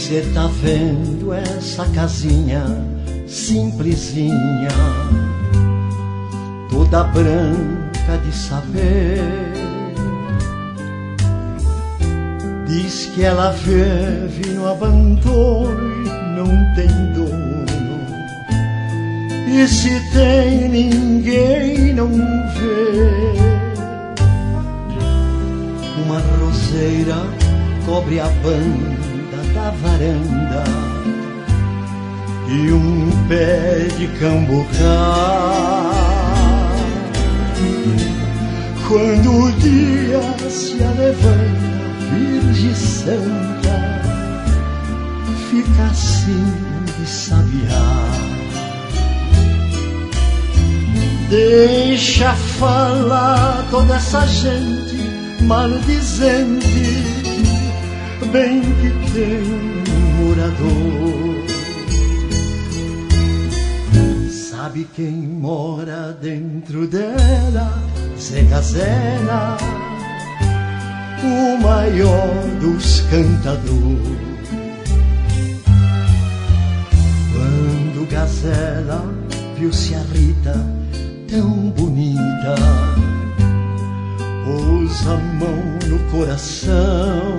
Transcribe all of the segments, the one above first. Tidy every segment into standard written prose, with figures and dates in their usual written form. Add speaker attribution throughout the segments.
Speaker 1: Cê tá vendo essa casinha simplesinha, toda branca de saber? Diz que ela vive no abandono e não tem dono, e se tem ninguém não vê. Uma roseira cobre a banda da varanda e um pé de cambucá. Quando o dia se levanta, Virgem Santa fica assim de sabiá. Deixa falar toda essa gente maldizente, bem que tem um morador. Sabe quem mora dentro dela? Zé Gazela, o maior dos cantadores. Quando Gazela viu-se a Rita tão bonita, pôs a mão no coração.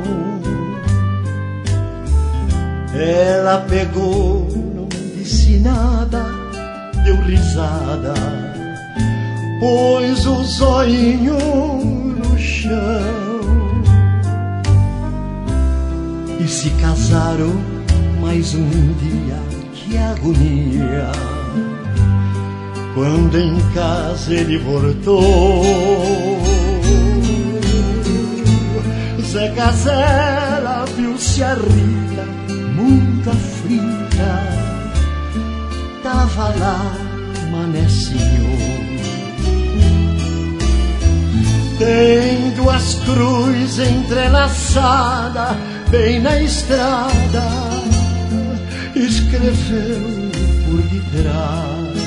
Speaker 1: Ela pegou, não disse nada, deu risada, pôs o zoinho no chão. E se casaram mais um dia, que agonia, quando em casa ele voltou. Zé Gazela viu-se a Rita muito aflita, tava lá manecinho. Tem duas cruzes entrelaçadas bem na estrada, escreveu por detrás.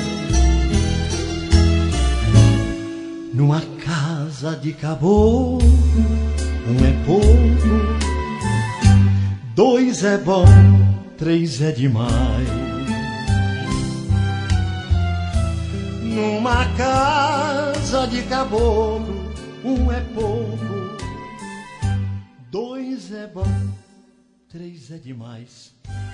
Speaker 1: Numa casa de caboclo, um é pouco, dois é bom, três é demais. Numa casa de caboclo, um é pouco, dois é bom, três é demais.